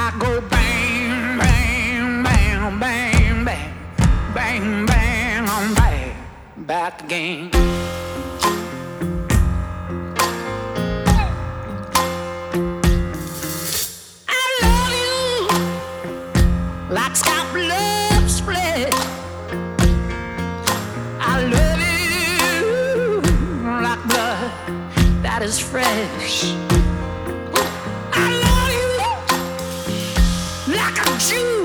I go bang, bang, bang, bang, bang, bang, bang, I'm back again. I love you like scalp love split. I love you like blood that is fresh. I love you like a Jew.